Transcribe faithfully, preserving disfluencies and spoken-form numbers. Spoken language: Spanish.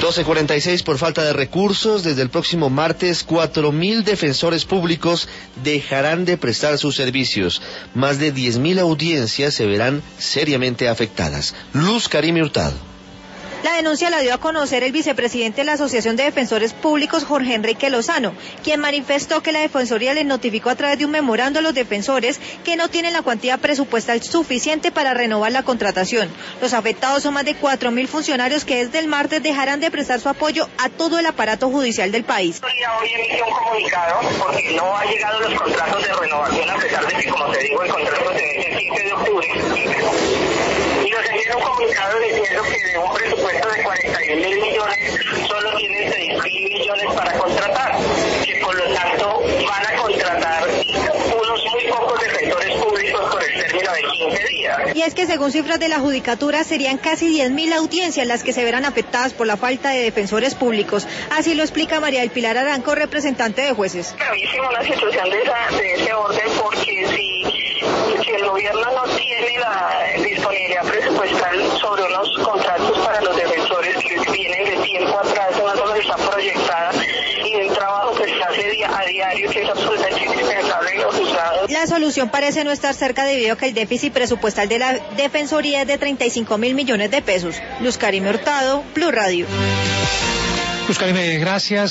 doce cuarenta y seis, por falta de recursos, desde el próximo martes, cuatro mil defensores públicos dejarán de prestar sus servicios. Más de diez mil audiencias se verán seriamente afectadas. Luz Karime Hurtado. La denuncia la dio a conocer el vicepresidente de la Asociación de Defensores Públicos, Jorge Enrique Lozano, quien manifestó que la Defensoría les notificó a través de un memorando a los defensores que no tienen la cuantía presupuestal suficiente para renovar la contratación. Los afectados son más de cuatro mil funcionarios que desde el martes dejarán de prestar su apoyo a todo el aparato judicial del país. Hoy emitió un comunicado porque no han llegado los contratos de renovación, a pesar de que, como te digo, el contrato se vence el quince de octubre. Y nos enviaron un comunicado diciendo que de un presupuesto de cuarenta y un mil millones solo tienen seis mil millones para contratar, que por lo tanto van a contratar unos muy pocos defensores públicos por el término de quince días. Y es que según cifras de la Judicatura serían casi diez mil audiencias las que se verán afectadas por la falta de defensores públicos. Así lo explica María del Pilar Aranco, representante de jueces. Gravísima una situación de, esa, de ese orden, porque si, si el gobierno no tiene la disponibilidad presupuestal sobre unos contratos para los defensores que vienen de tiempo atrás, una cosa que está proyectada, y del trabajo que se hace día a diario, que es absolutamente indispensable en los juzgados. La solución parece no estar cerca debido a que el déficit presupuestal de la Defensoría es de treinta y cinco mil millones de pesos. Luz Karime Hurtado, Blue Radio. Luz Karime, gracias.